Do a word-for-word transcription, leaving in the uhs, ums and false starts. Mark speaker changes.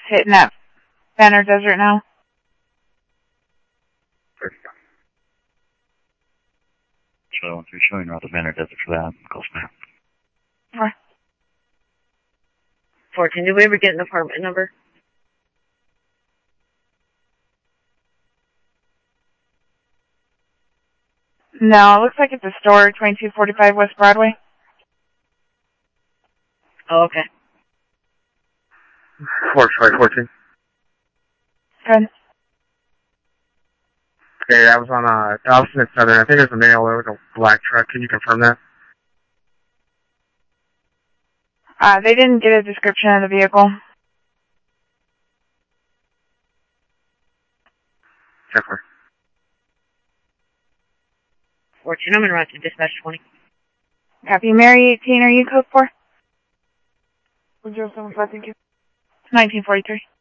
Speaker 1: hitting that Banner Desert now.
Speaker 2: So, if you're showing around the Banner Desert for that, call Snap.
Speaker 1: Four.
Speaker 3: fourteen, did we ever get an apartment number?
Speaker 1: No, it looks like it's a store, twenty-two forty-five West Broadway.
Speaker 3: Oh, okay.
Speaker 4: Four, sorry, fourteen.
Speaker 1: Good.
Speaker 4: Okay, that was on, uh, Dallaston at Southern. I think it was a male. It was a black truck. Can you confirm that?
Speaker 1: Uh, they didn't get a description of the vehicle.
Speaker 4: Zephyr.
Speaker 3: fourteen, I'm going to run to dispatch twenty.
Speaker 1: Copy. Mary eighteen, are you code four? zero seven five, thank you. nineteen forty-three.